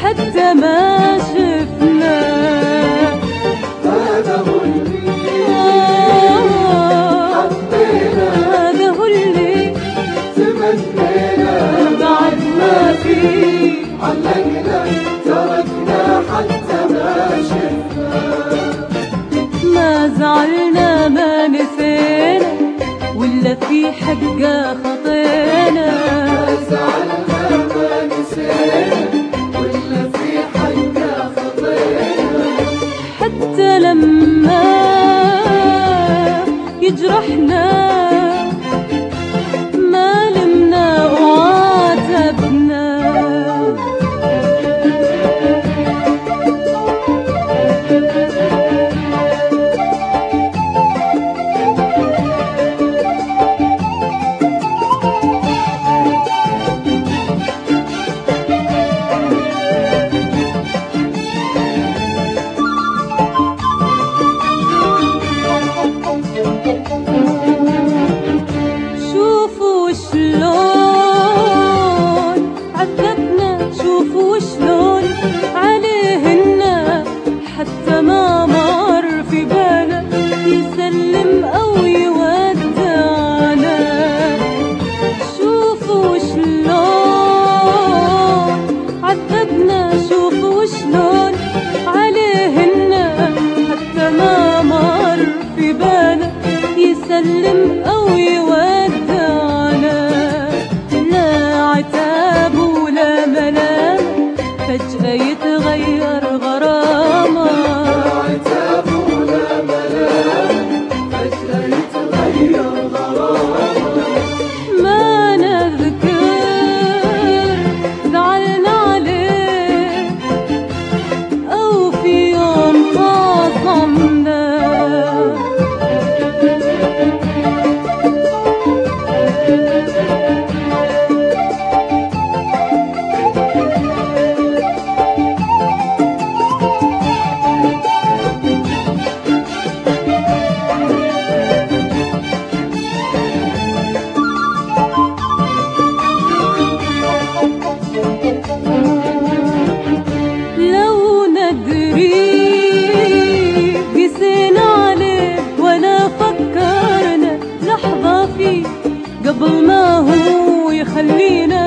حتى ما شفنا. هذا هو اللي حبينا، هذا هو اللي تمنينا، بعد ما في علقنا تركنا حتى ما شفنا. ما زعلنا ما نسينا ولا في حقه خطينا. ما زعلنا ما نسينا ولا في حقه خطينا. حتى لما يجرحنا ما لمنا وعاتبنا. شوفوا شلون عذبنا، شوفوا شلون عليهن حتى ما مر في باله يسلم أو يودعنا. شوفوا شلون عذبنا، شوفوا شلون عليهن حتى ما مر في باله يسلم أو يودعنا. لا عتاب ولا ملام فجأة يتغير غرامه. لا عتاب ولا ملام فجأة يتغير غرامه. ما نذكر زعلنا عليه أو في يوم خاصمنا. لو ندري قسينا عليه ولا فكرنا لحظة فيه قبل ما هو يخلينا